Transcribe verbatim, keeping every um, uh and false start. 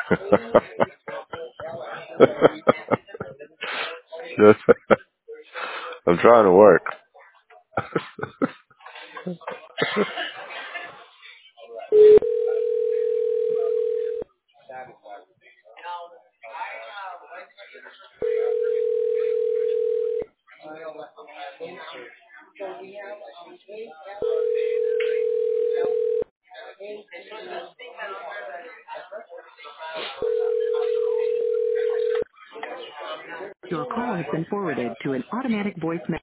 I'm trying to work. Your call has been forwarded to an automatic voice message.